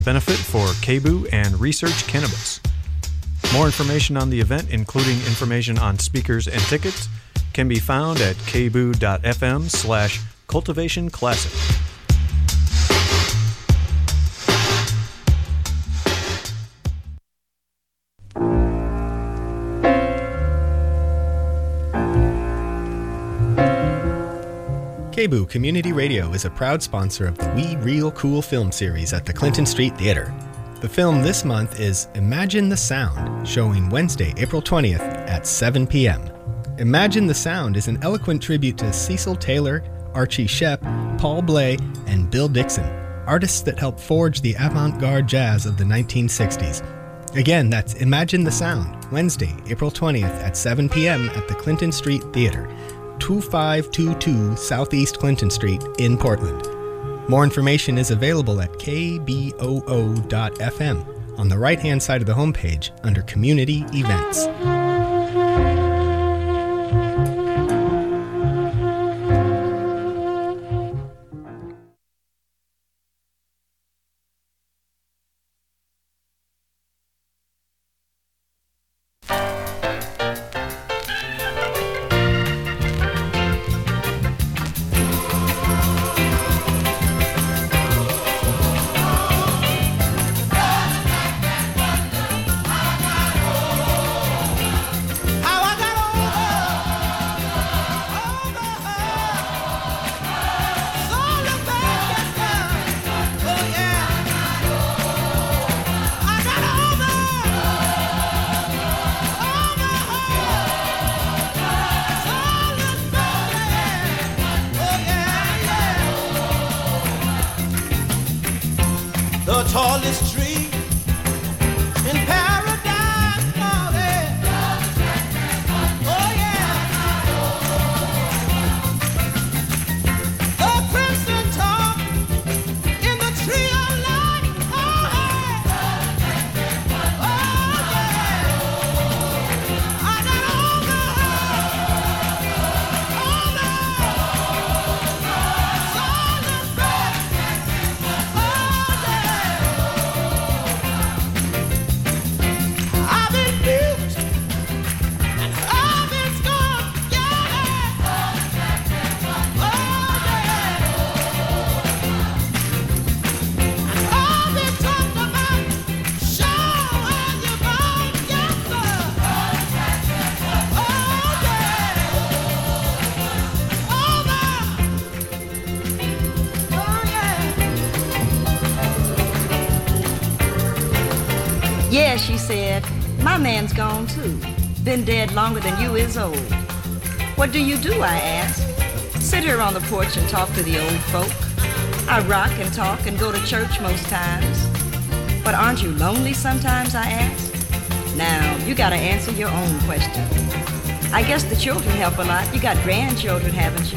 benefit for KBOO and Research Cannabis. More information on the event, including information on speakers and tickets, can be found at kboo.fm/Cultivation Classic. KBOO Community Radio is a proud sponsor of the We Real Cool film series at the Clinton Street Theater. The film this month is Imagine the Sound, showing Wednesday, April 20th at 7 p.m. Imagine the Sound is an eloquent tribute to Cecil Taylor, Archie Shepp, Paul Bley, and Bill Dixon, artists that helped forge the avant-garde jazz of the 1960s. Again, that's Imagine the Sound, Wednesday, April 20th at 7 p.m. at the Clinton Street Theater, 2522 Southeast Clinton Street in Portland. More information is available at kboo.fm on the right-hand side of the homepage under Community Events. Yeah, she said, my man's gone too. Been dead longer than you is old. What do you do, I asked. Sit here on the porch and talk to the old folk. I rock and talk and go to church most times. But aren't you lonely sometimes, I asked. Now, you gotta answer your own question. I guess the children help a lot. You got grandchildren, haven't you?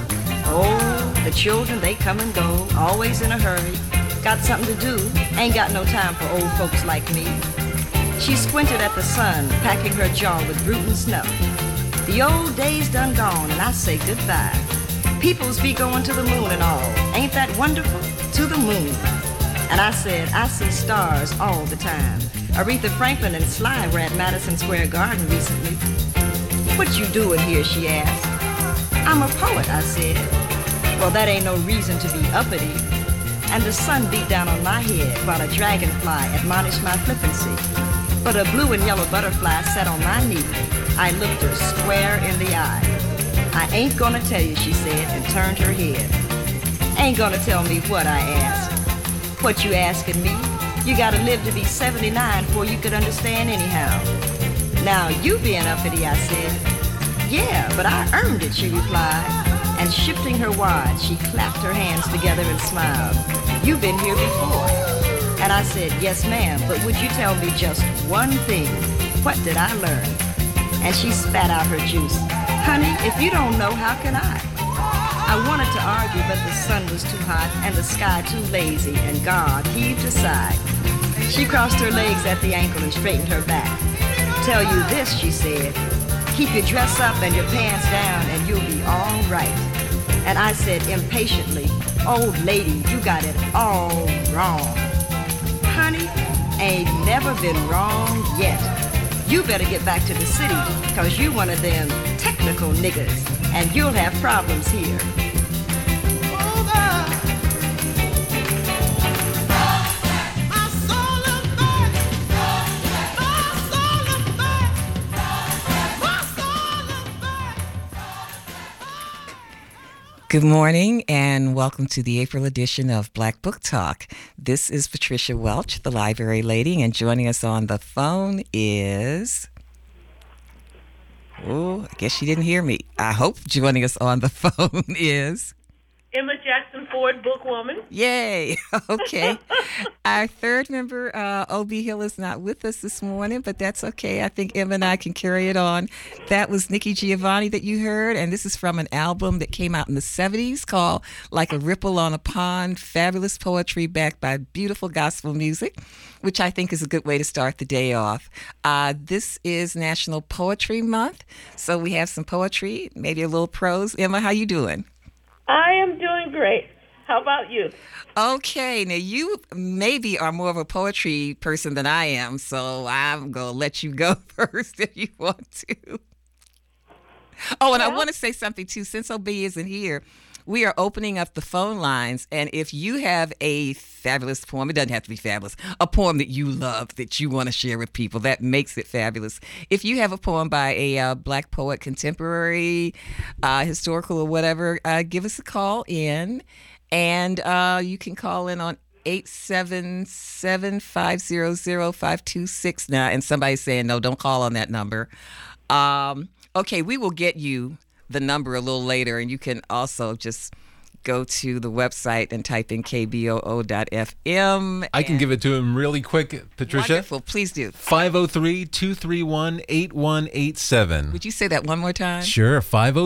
Oh, the children, they come and go, always in a hurry. Got something to do, ain't got no time for old folks like me. She squinted at the sun, packing her jaw with root and snuff. The old days done gone, and I say goodbye. Peoples be going to the moon and all. Ain't that wonderful? To the moon. And I said, I see stars all the time. Aretha Franklin and Sly were at Madison Square Garden recently. What you doing here, she asked. I'm a poet, I said. Well, that ain't no reason to be uppity. And the sun beat down on my head while a dragonfly admonished my flippancy. But a blue and yellow butterfly sat on my knee. I looked her square in the eye. I ain't gonna tell you, she said, and turned her head. Ain't gonna tell me what, I asked. What you asking me? You gotta live to be 79 before you could understand anyhow. Now, you being uppity, I said. Yeah, but I earned it, she replied. And shifting her wad, she clapped her hands together and smiled. You've been here before. And I said, yes, ma'am, but would you tell me just one thing? What did I learn? And she spat out her juice. Honey, if you don't know, how can I? I wanted to argue, but the sun was too hot and the sky too lazy, and God heaved a sigh. She crossed her legs at the ankle and straightened her back. Tell you this, she said. Keep your dress up and your pants down and you'll be all right. And I said impatiently, old lady, you got it all wrong. honey, ain't never been wrong yet. You better get back to the city, cause you one of them technical niggas, and you'll have problems here. Good morning and welcome to the April edition of Black Book Talk. This is Patricia Welch, the library lady, and joining us on the phone is... Oh, I guess she didn't hear me. I hope joining us on the phone is... Emma Jackson Ford, bookwoman. Yay! Okay. Our third member, O.B. Hill, is not with us this morning, but that's okay. I think Emma and I can carry it on. That was Nikki Giovanni that you heard, and this is from an album that came out in the 70s called Like a Ripple on a Pond, fabulous poetry backed by beautiful gospel music, which I think is a good way to start the day off. This is National Poetry Month, so we have some poetry, maybe a little prose. Emma, how you doing? I am doing great. How about you? Okay, now you maybe are more of a poetry person than I am, so I'm going to let you go first if you want to. Oh, and I want to say something too. Since OB isn't here, we are opening up the phone lines, and if you have a fabulous poem, it doesn't have to be fabulous, a poem that you love that you want to share with people, that makes it fabulous. If you have a poem by a black poet, contemporary, historical, or whatever, give us a call in, and you can call in on 877-500-5269. Now, and somebody's saying, no, don't call on that number. Okay, we will get you the number a little later, and you can also just go to the website and type in kboo.fm. I can give it to him really quick, Patricia. Wonderful. Please do. 503-231-8187. Would you say that one more time? Sure.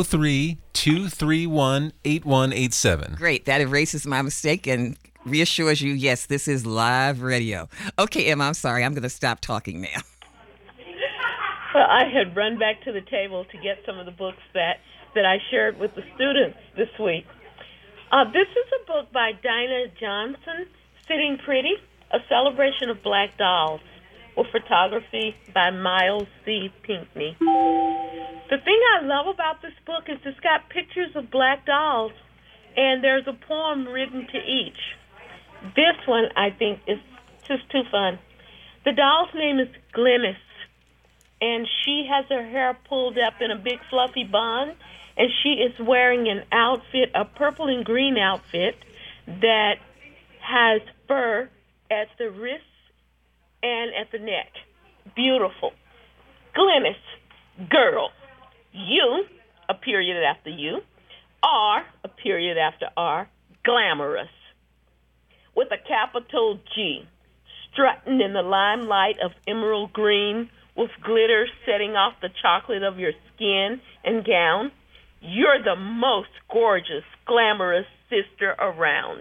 503-231-8187. Great. That erases my mistake and reassures you, yes, this is live radio. Okay, Emma, I'm sorry. I'm going to stop talking now. Well, I had run back to the table to get some of the books that I shared with the students this week. This is a book by Dinah Johnson, Sitting Pretty, a celebration of black dolls, with photography by Miles C. Pinckney. The thing I love about this book is it's got pictures of black dolls, and there's a poem written to each. This one, I think, is just too fun. The doll's name is Glynis, and she has her hair pulled up in a big fluffy bun, and she is wearing an outfit, a purple and green outfit, that has fur at the wrists and at the neck. Beautiful. Glynis, girl. You, a period after you. R, a period after R, glamorous. With a capital G, strutting in the limelight of emerald green, with glitter setting off the chocolate of your skin and gown. You're the most gorgeous, glamorous sister around.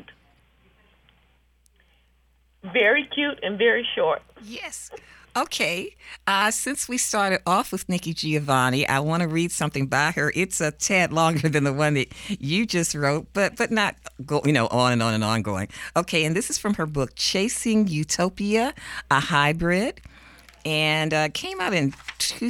Very cute and very short. Yes. Okay. Since we started off with Nikki Giovanni, I want to read something by her. It's a tad longer than the one that you just wrote, but not on and on and on going. Okay, and this is from her book, Chasing Utopia, a Hybrid, and came out in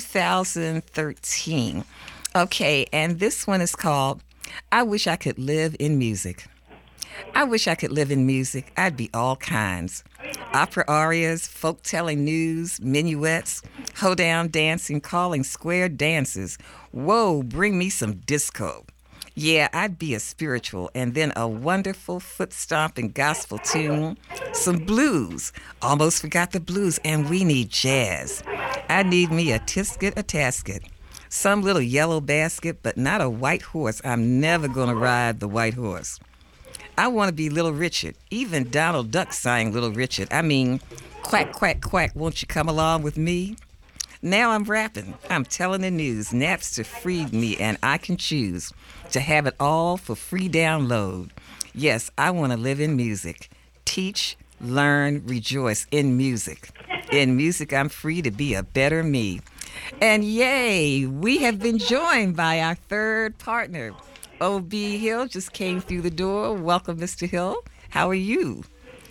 2013. Okay, and this one is called, I Wish I Could Live in Music. I wish I could live in music. I'd be all kinds. Opera arias, folk-telling news, minuets, hoedown dancing, calling square dances. Whoa, bring me some disco. Yeah, I'd be a spiritual, and then a wonderful foot-stomping gospel tune. Some blues. Almost forgot the blues, and we need jazz. I need me a tisket, a tasket. Some little yellow basket, but not a white horse. I'm never going to ride the white horse. I want to be Little Richard. Even Donald Duck sang Little Richard. I mean, quack, quack, quack, won't you come along with me? Now I'm rapping. I'm telling the news. Napster freed me, and I can choose to have it all for free download. Yes, I want to live in music. Teach, learn, rejoice in music. In music, I'm free to be a better me. And yay, we have been joined by our third partner. O.B. Hill just came through the door. Welcome, Mr. Hill. How are you?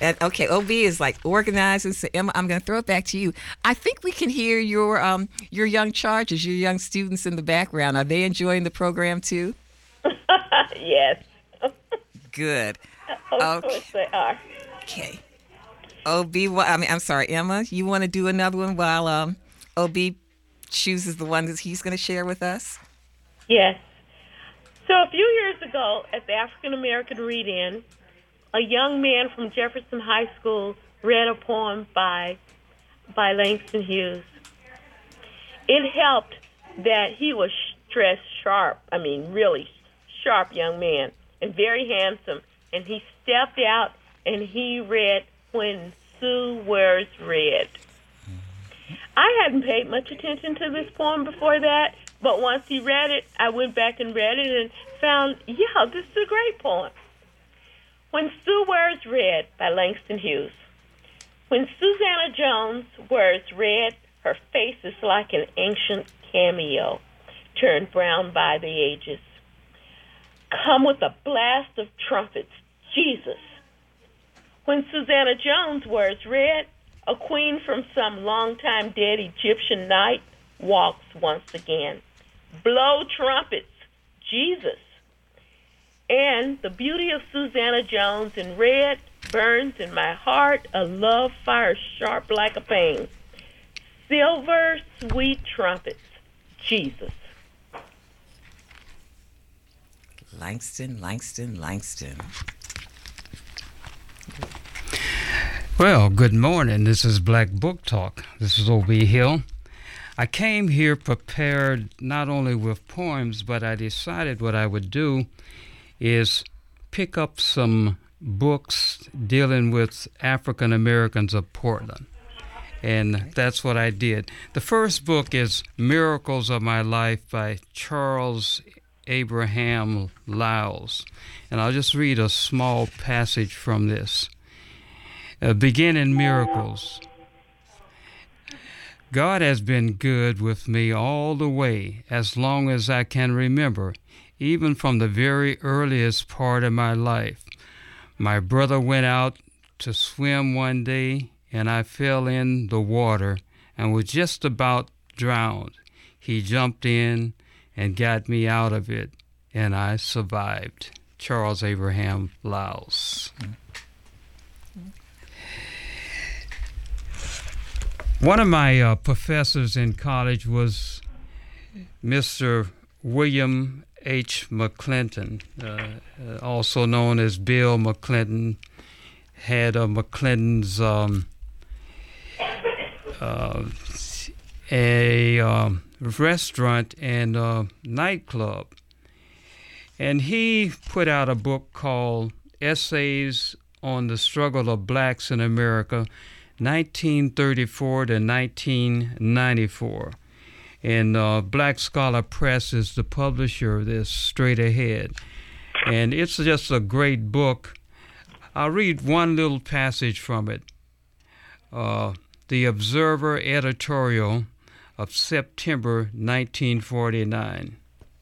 And, okay, OB is like organizing. So Emma, I'm going to throw it back to you. I think we can hear your young charges, your young students in the background. Are they enjoying the program too? Yes. Good. Of course they are. Okay. I'm sorry, Emma. You want to do another one while OB chooses the one that he's going to share with us? Yes. So a few years ago at the African American Read-In, a young man from Jefferson High School read a poem by Langston Hughes. It helped that he was dressed sharp, really sharp young man, and very handsome. And he stepped out and he read When Sue Wears Red. I hadn't paid much attention to this poem before that, but once he read it, I went back and read it and found, this is a great poem. When Sue Wears Red by Langston Hughes. When Susanna Jones wears red, her face is like an ancient cameo, turned brown by the ages. Come with a blast of trumpets, Jesus. When Susanna Jones wears red, a queen from some long-time dead Egyptian knight walks once again. Blow trumpets, Jesus. And the beauty of Susanna Jones in red burns in my heart, a love fire sharp like a pain. Silver, sweet trumpets, Jesus. Langston. Well, good morning. This is Black Book Talk. This is O.B. Hill. I came here prepared not only with poems, but I decided what I would do is pick up some books dealing with African Americans of Portland. And that's what I did. The first book is Miracles of My Life by Charles Abraham Lyles. And I'll just read a small passage from this. Beginning Miracles. God has been good with me all the way, as long as I can remember, even from the very earliest part of my life. My brother went out to swim one day, and I fell in the water and was just about drowned. He jumped in and got me out of it, and I survived. Charles Abraham Lyles. One of my professors in college was Mr. William H. McClinton, also known as Bill McClinton, head of McClinton's a restaurant and nightclub. And he put out a book called Essays on the Struggle of Blacks in America, 1934 to 1994. And Black Scholar Press is the publisher of this, straight ahead. And it's just a great book. I'll read one little passage from it. The Observer editorial of September 1949.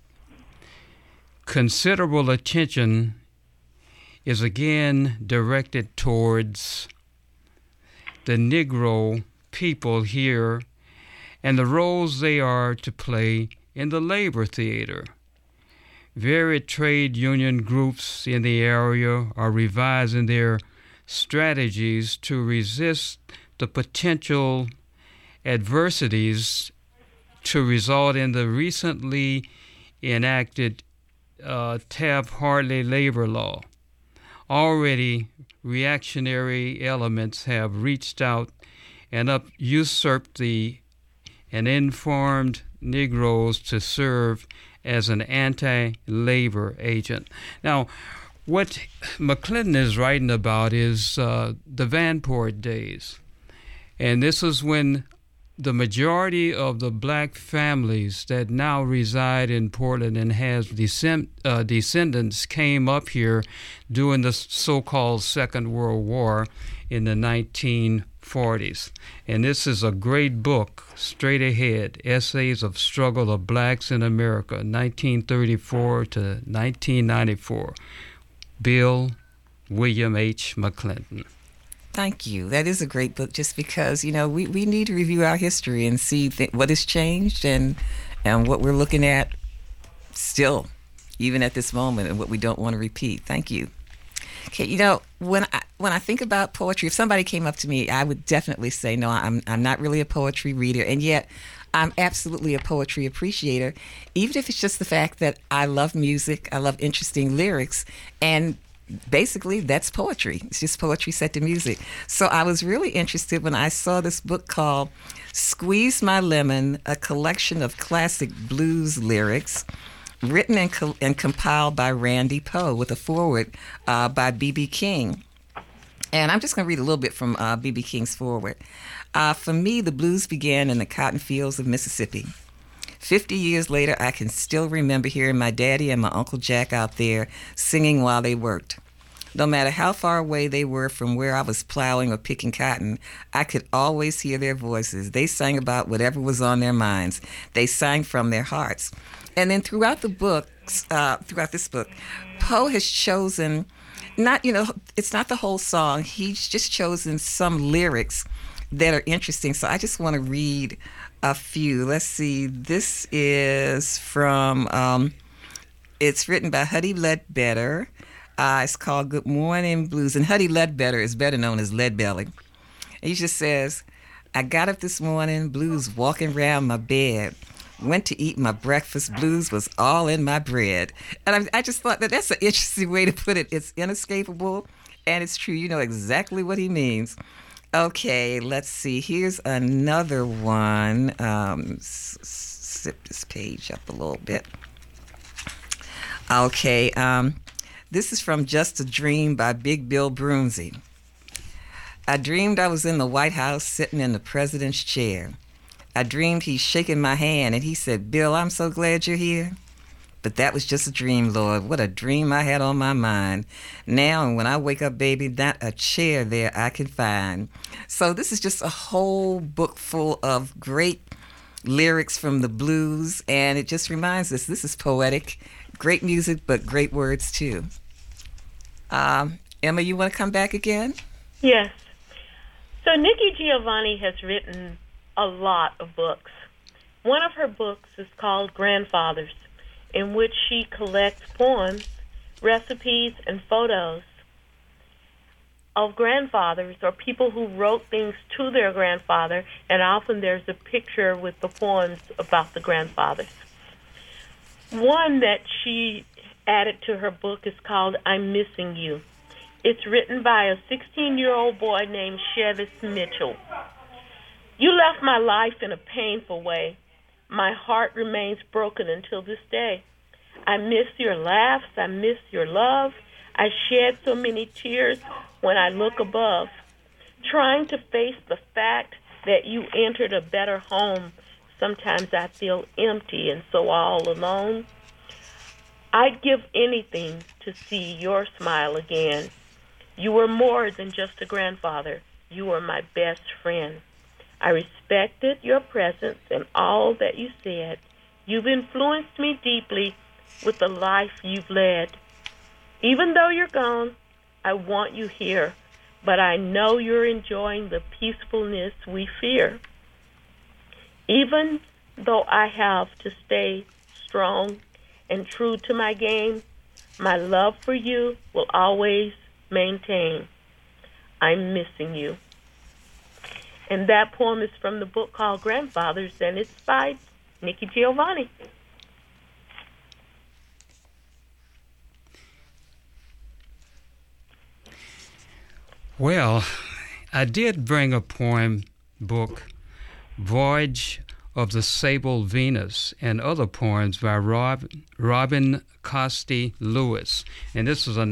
Considerable attention is again directed towards the Negro people here and the roles they are to play in the labor theater. Varied trade union groups in the area are revising their strategies to resist the potential adversities to result in the recently enacted Taft-Hartley labor law. Already, reactionary elements have reached out and usurped and informed Negroes to serve as an anti-labor agent. Now, what McClinton is writing about is the Vanport days. And this is when the majority of the black families that now reside in Portland and has descendants came up here during the so-called Second World War in the 1940s. And this is a great book, straight ahead, Essays of Struggle of Blacks in America, 1934 to 1994. Bill William H. McClinton. thank you. That is a great book just because, we need to review our history and see what has changed and what we're looking at still, even at this moment, and what we don't want to repeat. Thank you. Okay, when I think about poetry, if somebody came up to me, I would definitely say, no, I'm not really a poetry reader, and yet I'm absolutely a poetry appreciator, even if it's just the fact that I love music, I love interesting lyrics, and basically that's poetry. It's just poetry set to music. So I was really interested when I saw this book called Squeeze My Lemon, a collection of classic blues lyrics, written and compiled by Randy Poe with a foreword by B.B. King. And I'm just going to read a little bit from B.B. King's foreword. For me, the blues began in the cotton fields of Mississippi. 50 years later, I can still remember hearing my daddy and my Uncle Jack out there singing while they worked. No matter how far away they were from where I was plowing or picking cotton, I could always hear their voices. They sang about whatever was on their minds. They sang from their hearts. And then throughout this book, Poe has chosen, it's not the whole song. He's just chosen some lyrics that are interesting. So I just want to read a few. Let's see. This is from, it's written by Huddie Ledbetter. It's called Good Morning Blues. And Huddie Ledbetter is better known as Leadbelly. He just says, I got up this morning, blues walking around my bed. Went to eat my breakfast, blues was all in my bread. And I just thought that's an interesting way to put it. It's inescapable, and it's true. You know exactly what he means. Okay, let's see. Here's another one. Zip this page up a little bit. Okay, this is from Just a Dream by Big Bill Broomsey. I dreamed I was in the White House sitting in the president's chair. I dreamed he's shaking my hand and he said, Bill, I'm so glad you're here. But that was just a dream, Lord. What a dream I had on my mind. Now, and when I wake up, baby, not a chair there I can find. So this is just a whole book full of great lyrics from the blues, and it just reminds us this is poetic, great music, but great words too. Emma, you want to come back again? Yes. So Nikki Giovanni has written a lot of books. One of her books is called Grandfathers, in which she collects poems, recipes, and photos of grandfathers or people who wrote things to their grandfather, and often there's a picture with the poems about the grandfathers. One that she added to her book is called I'm Missing You. It's written by a 16-year-old boy named Chevis Mitchell. You left my life in a painful way. My heart remains broken until this day. I miss your laughs. I miss your love. I shed so many tears when I look above. Trying to face the fact that you entered a better home, sometimes I feel empty and so all alone. I'd give anything to see your smile again. You were more than just a grandfather. You were my best friend. I respected your presence and all that you said. You've influenced me deeply with the life you've led. Even though you're gone, I want you here, but I know you're enjoying the peacefulness we fear. Even though I have to stay strong and true to my game, my love for you will always maintain. I'm missing you. And that poem is from the book called Grandfathers, and it's by Nikki Giovanni. Well, I did bring a poem book, Voyage of the Sable Venus, and other poems by Robin Costi Lewis. And this was a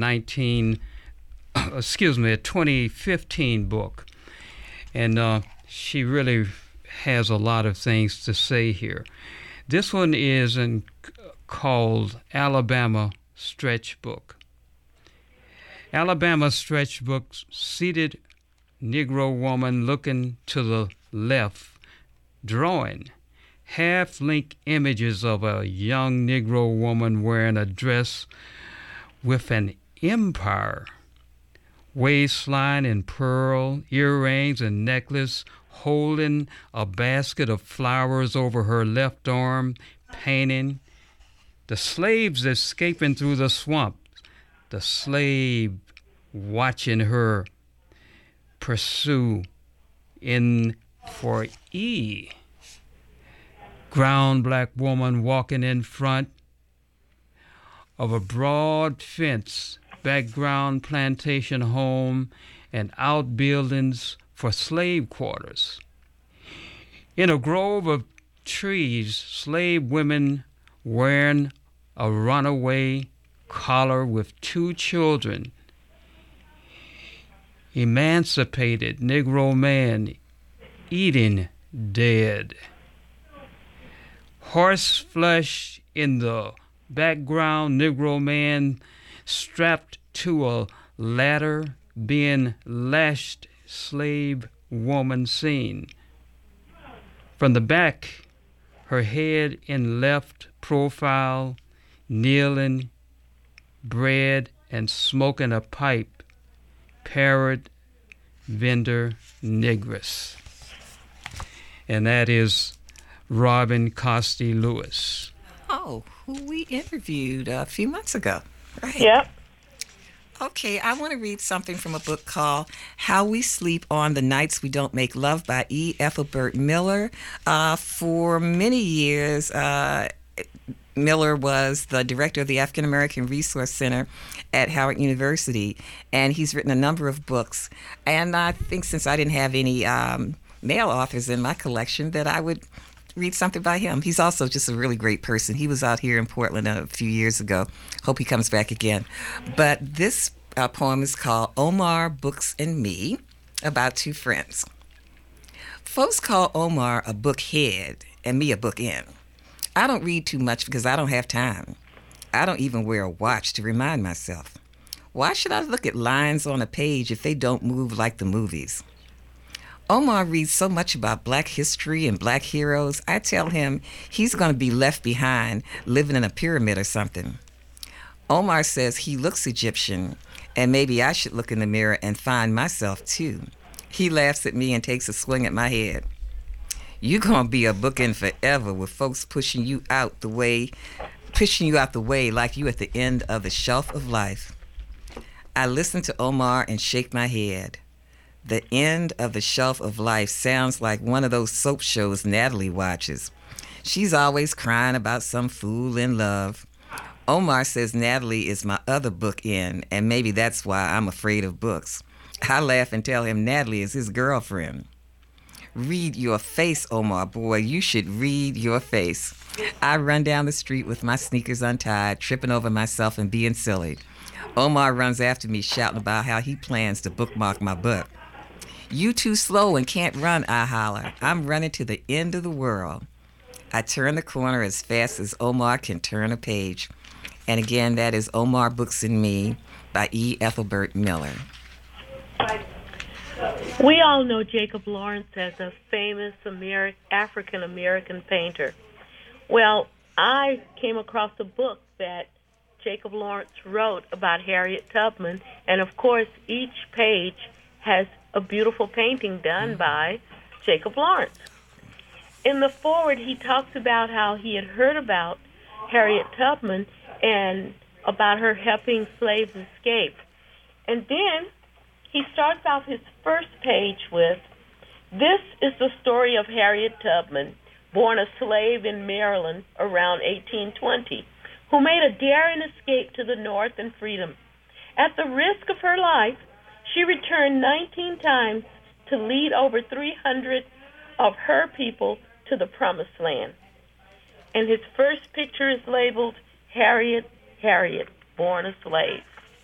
2015 book. And she really has a lot of things to say here. This one is called Alabama Stretch Book. Alabama Stretch Book, seated Negro woman looking to the left, drawing half-length images of a young Negro woman wearing a dress with an empire waistline and pearl, earrings and necklace, holding a basket of flowers over her left arm, painting. The slaves escaping through the swamp, the slave watching her pursue in for E. Ground black woman walking in front of a broad fence, background plantation home, and outbuildings for slave quarters. In a grove of trees, slave women wearing a runaway collar with 2 children. Emancipated Negro man eating dead. Horse flesh in the background, Negro man strapped to a ladder being lashed, slave woman seen. From the back, her head in left profile, kneeling, bread and smoking a pipe, parrot vendor negress. And that is Robin Costi Lewis. Oh, who we interviewed a few months ago. Right. Yep. Okay, I want to read something from a book called How We Sleep on the Nights We Don't Make Love by E. Ethelbert Miller. For many years, Miller was the director of the African American Resource Center at Howard University, and he's written a number of books. And I think since I didn't have any male authors in my collection, that I would read something by him. He's also just a really great person. He was out here in Portland a few years ago. Hope he comes back again. But this poem is called Omar, Books, and Me, about 2 friends. Folks call Omar a book head and me a book in. I don't read too much because I don't have time. I don't even wear a watch to remind myself. Why should I look at lines on a page if they don't move like the movies? Omar reads so much about black history and black heroes, I tell him he's going to be left behind living in a pyramid or something. Omar says he looks Egyptian, and maybe I should look in the mirror and find myself too. He laughs at me and takes a swing at my head. You're going to be a bookend forever with folks pushing you out the way like you at the end of the shelf of life. I listen to Omar and shake my head. The end of the shelf of life sounds like one of those soap shows Natalie watches. She's always crying about some fool in love. Omar says Natalie is my other book in, and maybe that's why I'm afraid of books. I laugh and tell him Natalie is his girlfriend. Read your face, Omar, boy. You should read your face. I run down the street with my sneakers untied, tripping over myself and being silly. Omar runs after me, shouting about how he plans to bookmark my book. You too slow and can't run, I holler. I'm running to the end of the world. I turn the corner as fast as Omar can turn a page. And again, that is Omar, Books, and Me by E. Ethelbert Miller. We all know Jacob Lawrence as a famous African-American painter. Well, I came across a book that Jacob Lawrence wrote about Harriet Tubman, and of course, each page has a beautiful painting done by Jacob Lawrence. In the foreword, he talks about how he had heard about Harriet Tubman and about her helping slaves escape. And then he starts off his first page with, "This is the story of Harriet Tubman, born a slave in Maryland around 1820, who made a daring escape to the North and freedom. At the risk of her life, she returned 19 times to lead over 300 of her people to the Promised Land." And his first picture is labeled, "Harriet, Harriet, born a slave."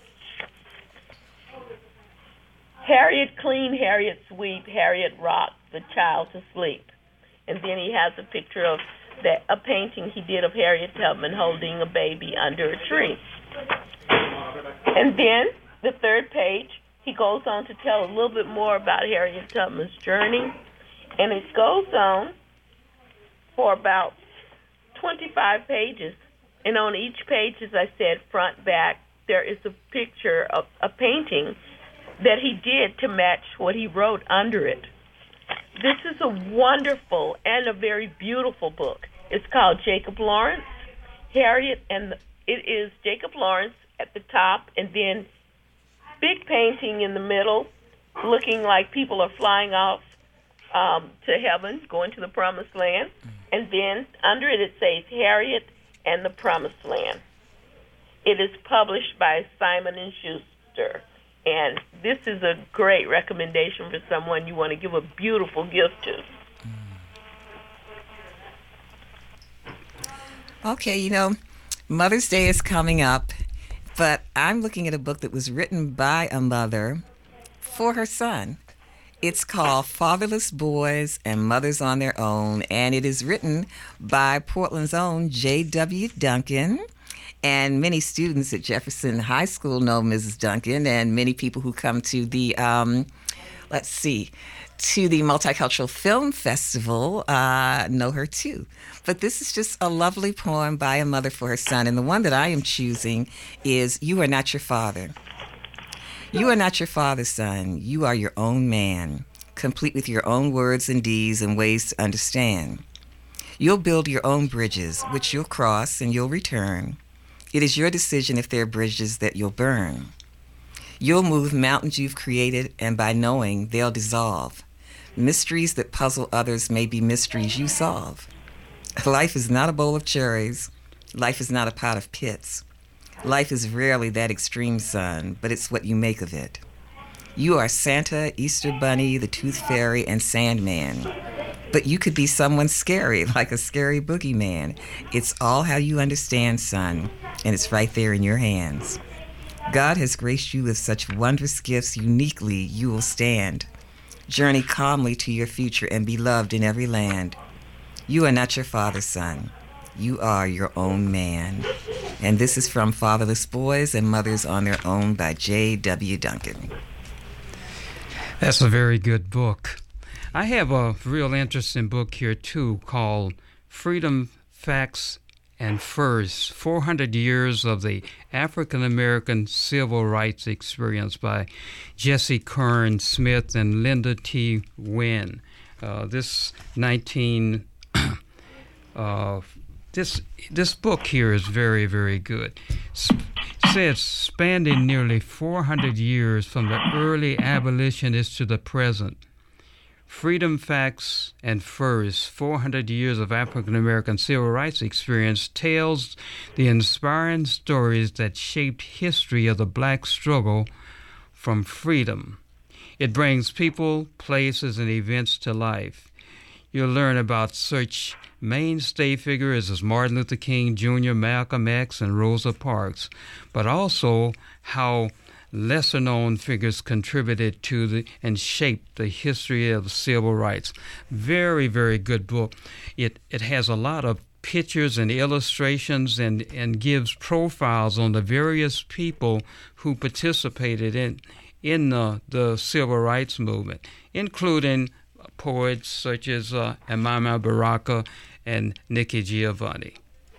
Harriet clean, Harriet sweep, Harriet rock the child to sleep. And then he has a picture of a painting he did of Harriet Tubman holding a baby under a tree. And then the third page, he goes on to tell a little bit more about Harriet Tubman's journey. And it goes on for about 25 pages. And on each page, as I said, front, back, there is a picture of a painting that he did to match what he wrote under it. This is a wonderful and a very beautiful book. It's called Jacob Lawrence, Harriet, and it is Jacob Lawrence at the top, and then big painting in the middle, looking like people are flying off to heaven, going to the promised land. And then under it, it says Harriet and the Promised Land. It is published by Simon & Schuster. And this is a great recommendation for someone you want to give a beautiful gift to. Okay, Mother's Day is coming up, but I'm looking at a book that was written by a mother for her son. It's called Fatherless Boys and Mothers on Their Own, and it is written by Portland's own J.W. Duncan. And many students at Jefferson High School know Mrs. Duncan, and many people who come to the, to the Multicultural Film Festival know her too. But this is just a lovely poem by a mother for her son, and the one that I am choosing is You Are Not Your Father. You are not your father's son. You are your own man, complete with your own words and deeds and ways to understand. You'll build your own bridges, which you'll cross and you'll return. It is your decision if they're bridges that you'll burn. You'll move mountains you've created, and by knowing, they'll dissolve. Mysteries that puzzle others may be mysteries you solve. Life is not a bowl of cherries. Life is not a pot of pits. Life is rarely that extreme, son, but it's what you make of it. You are Santa, Easter Bunny, the Tooth Fairy, and Sandman. But you could be someone scary, like a scary boogeyman. It's all how you understand, son, and it's right there in your hands. God has graced you with such wondrous gifts, uniquely you will stand. Journey calmly to your future and be loved in every land. You are not your father's son. You are your own man. And this is from Fatherless Boys and Mothers on Their Own by J.W. Duncan. That's a very good book. I have a real interesting book here, too, called Freedom, Facts, and Furs, 400 Years of the African-American Civil Rights Experience by Jesse Kern Smith and Linda T. Wynn. This book here is very, very good. It says, spanning nearly 400 years from the early abolitionists to the present, Freedom, Facts, and Furs, 400 Years of African-American Civil Rights Experience tells the inspiring stories that shaped history of the black struggle from freedom. It brings people, places, and events to life. You'll learn about such mainstay figures as Martin Luther King Jr., Malcolm X, and Rosa Parks, but also how lesser-known figures contributed to and shaped the history of civil rights. Very, very good book. It has a lot of pictures and illustrations and gives profiles on the various people who participated in the civil rights movement, including poets such as Amama Baraka and Nikki Giovanni.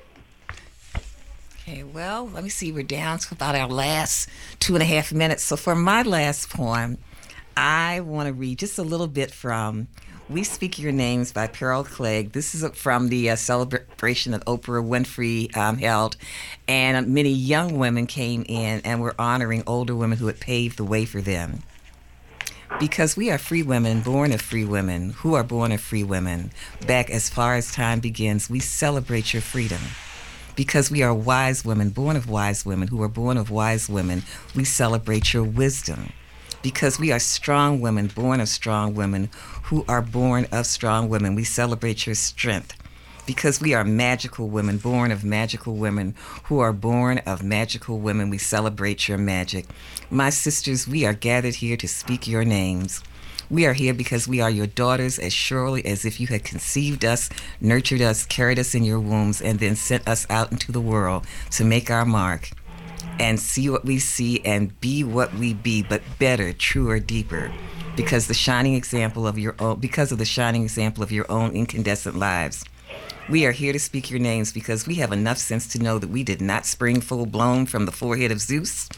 Okay, well, let me see. We're down to about our last 2.5 minutes. So for my last poem, I want to read just a little bit from We Speak Your Names by Pearl Clegg. This is from the celebration that Oprah Winfrey held, and many young women came in and were honoring older women who had paved the way for them. Because we are free women, born of free women, who are born of free women. Back as far as time begins, we celebrate your freedom. Because we are wise women, born of wise women, who are born of wise women, we celebrate your wisdom. Because we are strong women, born of strong women, who are born of strong women, we celebrate your strength. Because we are magical women, born of magical women, who are born of magical women, we celebrate your magic. My sisters, we are gathered here to speak your names. We are here because we are your daughters, as surely as if you had conceived us, nurtured us, carried us in your wombs, and then sent us out into the world to make our mark and see what we see and be what we be, but better, truer, deeper, because of the shining example of your own incandescent lives. We are here to speak your names because we have enough sense to know that we did not spring full-blown from the forehead of Zeus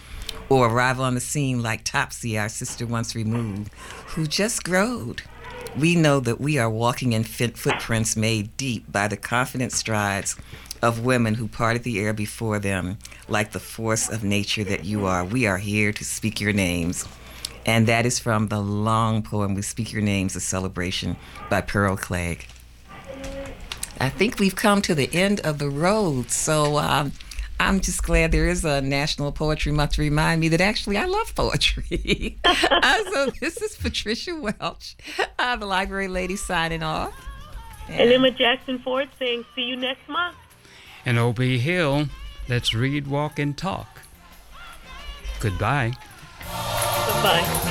or arrive on the scene like Topsy, our sister once removed, who just growed. We know that we are walking in footprints made deep by the confident strides of women who parted the air before them, like the force of nature that you are. We are here to speak your names. And that is from the long poem, We Speak Your Names, A Celebration by Pearl Clegg. I think we've come to the end of the road, so I'm just glad there is a National Poetry Month to remind me that actually I love poetry. So this is Patricia Welch, the library lady, signing off. And Emma Jackson Ford saying, see you next month. And O.B. Hill, let's read, walk, and talk. Goodbye. Goodbye.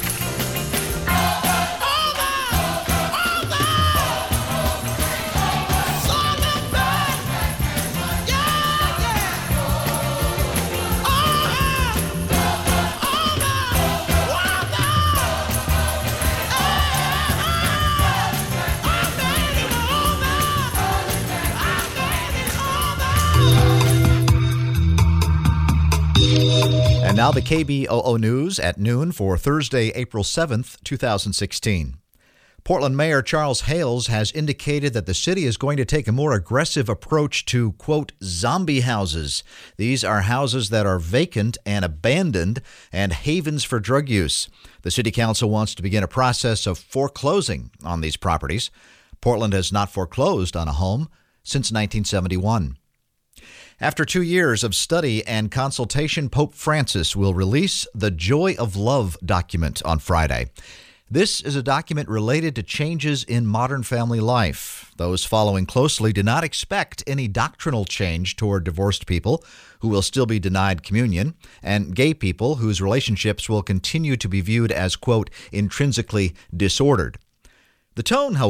And now the KBOO News at noon for Thursday, April 7th, 2016. Portland Mayor Charles Hales has indicated that the city is going to take a more aggressive approach to, quote, zombie houses. These are houses that are vacant and abandoned and havens for drug use. The city council wants to begin a process of foreclosing on these properties. Portland has not foreclosed on a home since 1971. After 2 years of study and consultation, Pope Francis will release the Joy of Love document on Friday. This is a document related to changes in modern family life. Those following closely do not expect any doctrinal change toward divorced people who will still be denied communion, and gay people whose relationships will continue to be viewed as, quote, intrinsically disordered. The tone, however,